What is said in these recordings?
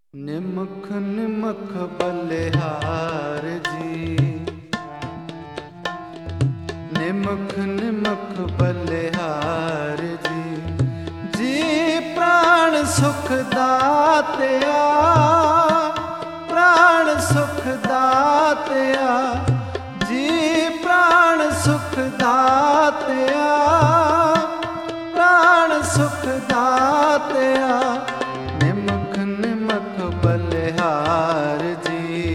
निमख निमख बलिहार जी, निमख निमख बलिहार जी, जी प्राण सुख दातया, प्राण सुख दातया, जी प्राण सुख दातया, प्राण सुख दातया, निमख निमख बलिहार जी,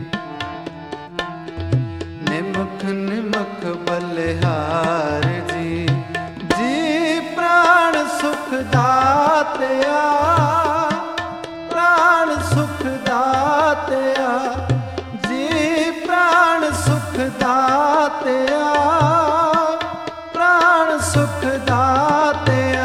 निमख निमख बलिहार जी, जी प्राण सुख दातया, प्राण सुख दातया, जी प्राण सुख दातया, प्राण सुख दातया।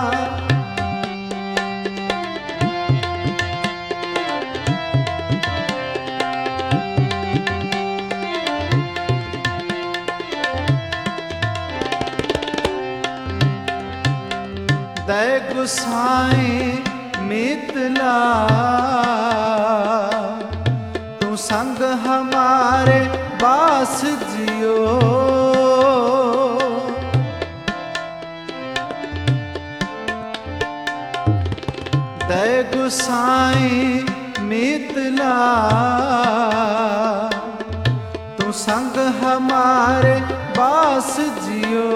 दय गुसाई मितला, तू संग हमारे बास जियो, दय गुसाई मितला, तू संग हमारे बास जियो,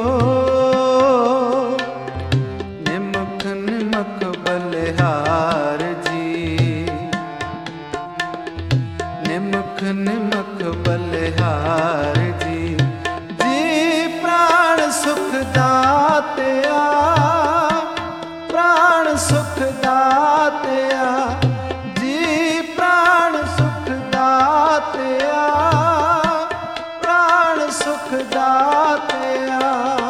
निमख निमख बलिहार जी, निमख निमख बलिहार जी, जी प्राण सुख दातया, प्राण सुख दातया, जी प्राण सुख दातया, प्राण सुख दातया।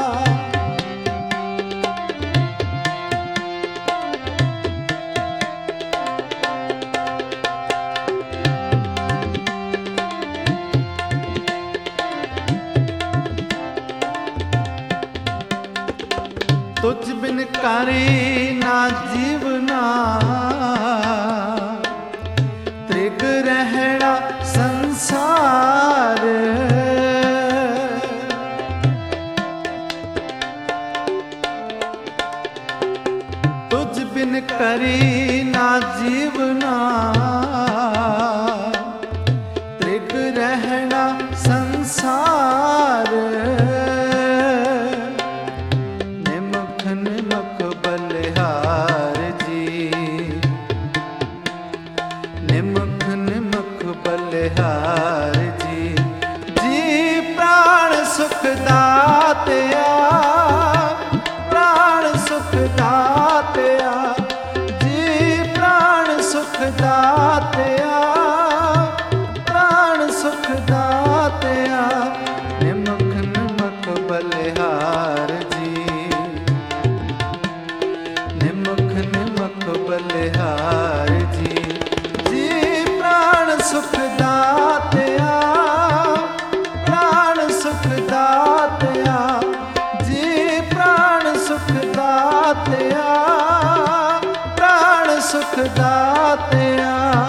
तुझ बिन करे ना जीवना, त्रिग रहना संसार, तुझ बिन करे ना जीवना, त्रिग रहना संसार, निमख बलिहार जी, निमख निमख बलिहार जी, जी प्राण सुख दातया, प्राण सुख दातया, जी प्राण सुख दातया, प्राण सुख दातया, निमख निमख बलिहार जी, निमख निमख बलिहार जी, जी प्राण सुख दातया, प्राण सुख दातया, जी प्राण सुख दातया, प्राण सुख दातया।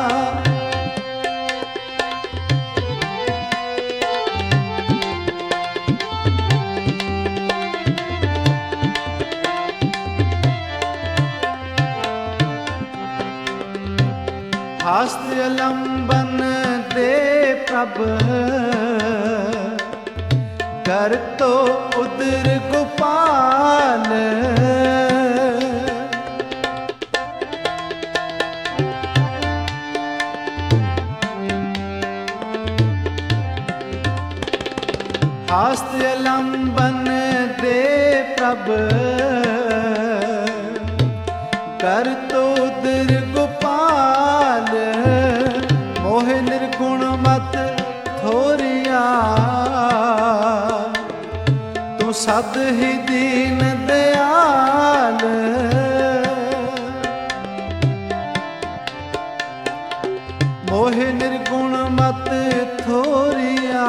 हास्य लंबन दे प्रभ, कर तो उदर गोपाल, हास्य लंबन दे प्रभ, कर तो उदर गोपाल, मोह निर्गुण मत थोरिया, तू सद ही दीन दयाल, मोह निर्गुण मत थोरिया,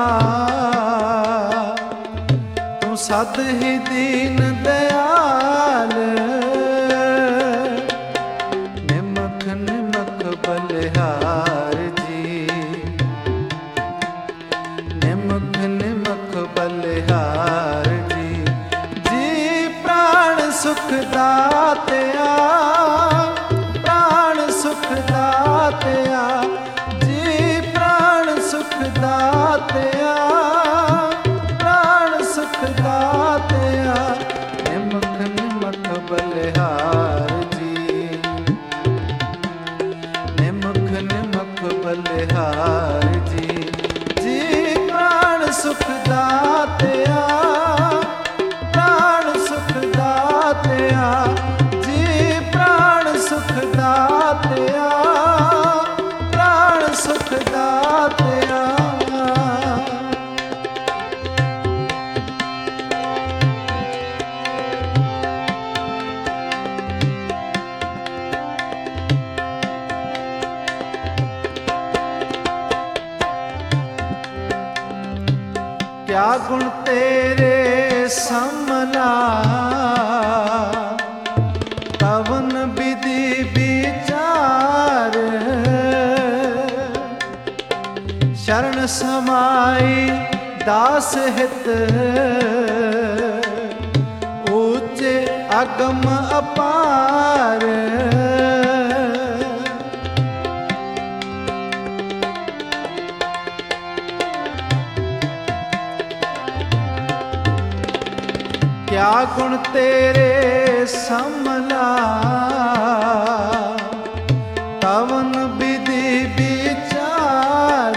तू सद ही दीन दयाल, निमख निमख ਬਲਿਹਾਰ ਜੀ। ਨਿਮਖ ਨਿਮਖ ਬਲਿਹਾਰ ਜੀ। ਜੀ ਪ੍ਰਾਣ ਸੁਖ ਦਾਤਿਆ, ਪ੍ਰਾਣ ਸੁਖ ਦਾਤਿਆ। ਜੀ ਪ੍ਰਾਣ ਸੁਖ ਦਾਤਿਆ, ਪ੍ਰਾਣ ਸੁਖ ਦਾਤਿਆ। ਨਿਮਖ ਨਿਮਖ ਬਲਿਹਾਰ ਜੀ। ਨਿਮਖ ਨਿਮਖ ਬਲਿਹਾਰ ਜੀ। ਜੀ ਪ੍ਰਾਣ ਸੁਖ ਦਾਤਿਆ, ਪ੍ਰਾਣ ਸੁਖ ਦਾਤਿਆ। ਜੀ ਪ੍ਰਾਣ ਸੁਖ ਦਾਤਿਆ, ਪ੍ਰਾਣ ਸੁਖ ਦਾਤਿਆ। क्या गुण तेरे समला, तवन विधि विचार। शरण समाई दास हित, ऊंचे अगम अपार। क्या गुण तेरे समला, तवन विधि विचार।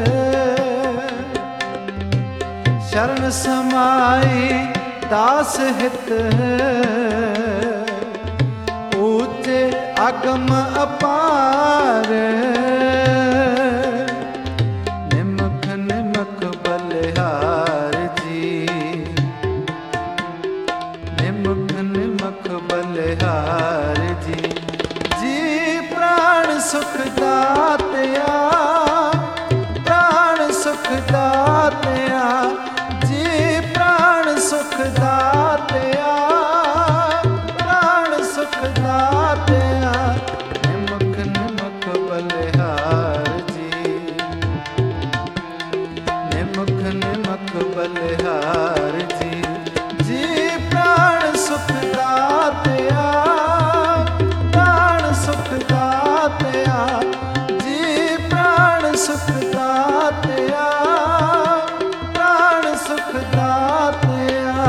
शरण समाई दास हित, ऊंचे अगम अपार। निमख निमख बलिहार जी। निमख निमख बलिहार जी। जी प्राण सुख दातया, प्राण सुख दातया। जी प्राण सुख दातया, प्राण सुख दातया। निमख निमख बलिहार जी। निमख निमख बलिहार जी। जी प्राण सुख दातया, प्राण सुख दातया। जी प्राण सुख दातया, प्राण सुख दातया।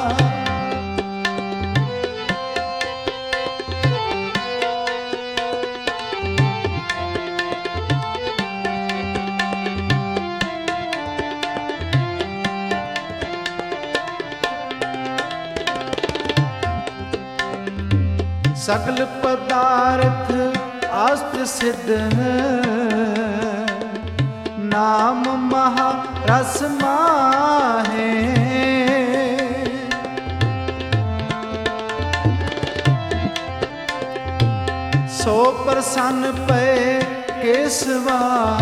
सगल पदार्थ आस्त सिद्ध, नाम महा रस माहे। सो प्रसन्न पे केसवा,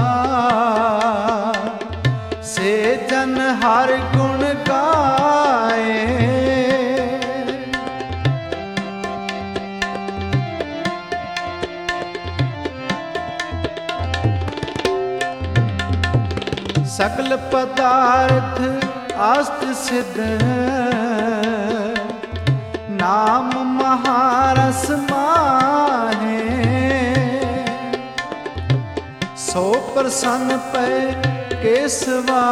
से जन हर गुण गाए। सकल पदार्थ आस्त सिद्ध, नाम महारस माहे। सो प्रसन्न पे केसवा,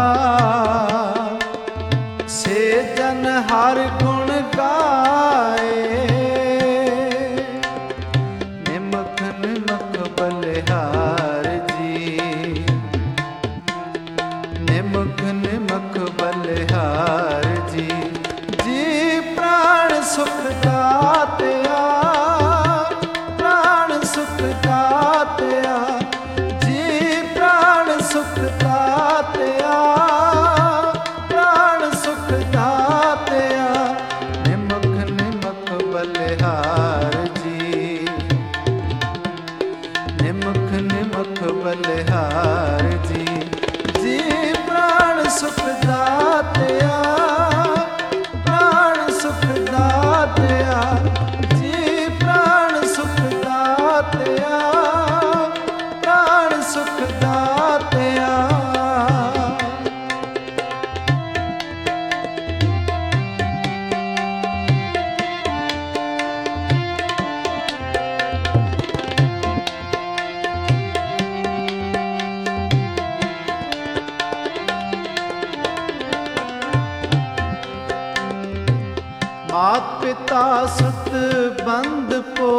से जन हर गुण गाए। निमख निमख बलिहार जी। निमख निमख बलिहार जी। जी प्राण सुख दातया, प्राण सुख दातया। जी प्राण सुख दातया, प्राण सुख दातया। निमख निमख बलिहार जी। निमख निमख बलिहार जी। जी प्राण सुख दातया, प्राण सुख दातया। जी प्राण सुख दातया, ਸੁਤ ਬੰਦ ਪੋ,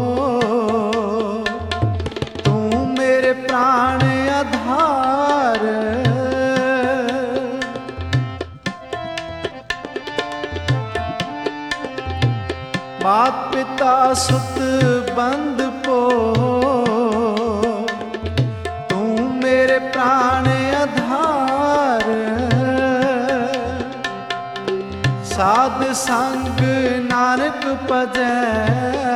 ਤੂੰ ਮੇਰੇ ਪ੍ਰਾਣ ਆਧਾਰ। ਮਾਤ ਪਿਤਾ ਸੁਤ ਬੰਦ ਪੋ, ਤੂੰ ਮੇਰੇ ਪ੍ਰਾਣ ਆਧਾਰ। ਸਾਧ ਸੰਗ ਨਾਨਕ ਭਜੈ,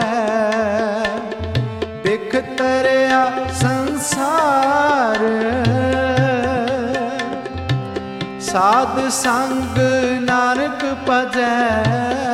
ਬਿਖ ਤਰਿਆ ਸੰਸਾਰ। ਸਾਧ ਸੰਗ ਨਾਨਕ ਭਜੈ,